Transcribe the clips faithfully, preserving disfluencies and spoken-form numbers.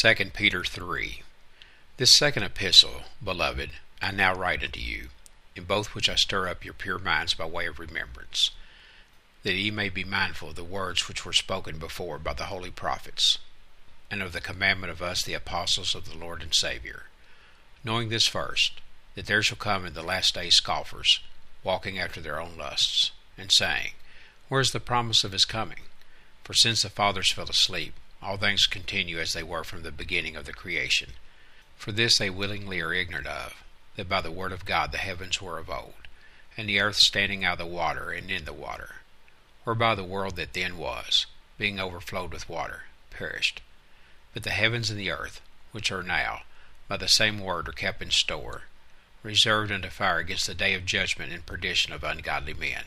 Second Peter three. This second epistle, beloved, I now write unto you, in both which I stir up your pure minds by way of remembrance, that ye may be mindful of the words which were spoken before by the holy prophets, and of the commandment of us the apostles of the Lord and Saviour, knowing this first, that there shall come in the last days scoffers, walking after their own lusts, and saying, Where is the promise of his coming? For since the fathers fell asleep, all things continue as they were from the beginning of the creation. For this they willingly are ignorant of, that by the word of God the heavens were of old, and the earth standing out of the water and in the water, whereby the world that then was, being overflowed with water, perished. But the heavens and the earth, which are now, by the same word are kept in store, reserved unto fire against the day of judgment and perdition of ungodly men.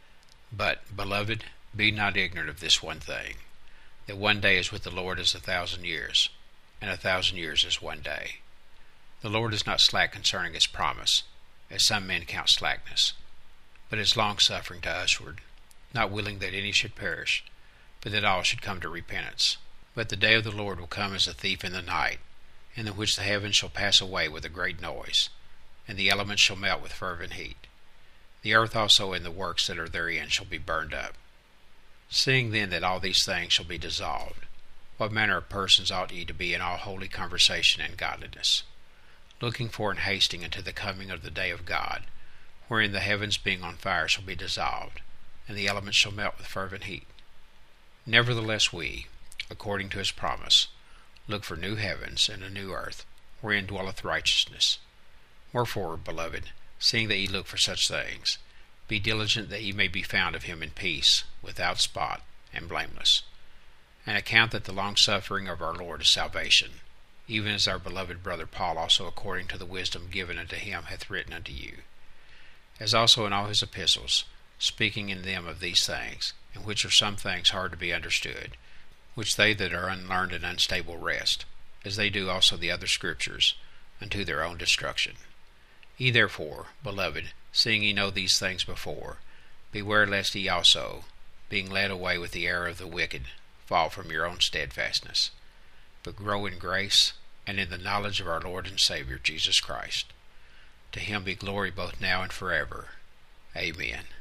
But, beloved, be not ignorant of this one thing, that one day is with the Lord as a thousand years, and a thousand years as one day. The Lord is not slack concerning his promise, as some men count slackness, but is longsuffering to usward, not willing that any should perish, but that all should come to repentance. But the day of the Lord will come as a thief in the night, in the which the heavens shall pass away with a great noise, and the elements shall melt with fervent heat. The earth also and the works that are therein shall be burned up. Seeing then that all these things shall be dissolved, what manner of persons ought ye to be in all holy conversation and godliness, looking for and hasting unto the coming of the day of God, wherein the heavens being on fire shall be dissolved, and the elements shall melt with fervent heat? Nevertheless we, according to his promise, look for new heavens and a new earth, wherein dwelleth righteousness. Wherefore, beloved, seeing that ye look for such things, be diligent that ye may be found of him in peace, without spot, and blameless. And account that the longsuffering of our Lord is salvation, even as our beloved brother Paul also according to the wisdom given unto him hath written unto you, as also in all his epistles, speaking in them of these things, in which are some things hard to be understood, which they that are unlearned and unstable wrest, as they do also the other scriptures, unto their own destruction. Ye therefore, beloved, seeing ye know these things before, beware lest ye also, being led away with the error of the wicked, fall from your own steadfastness, but grow in grace and in the knowledge of our Lord and Saviour Jesus Christ. To him be glory both now and forever. Amen.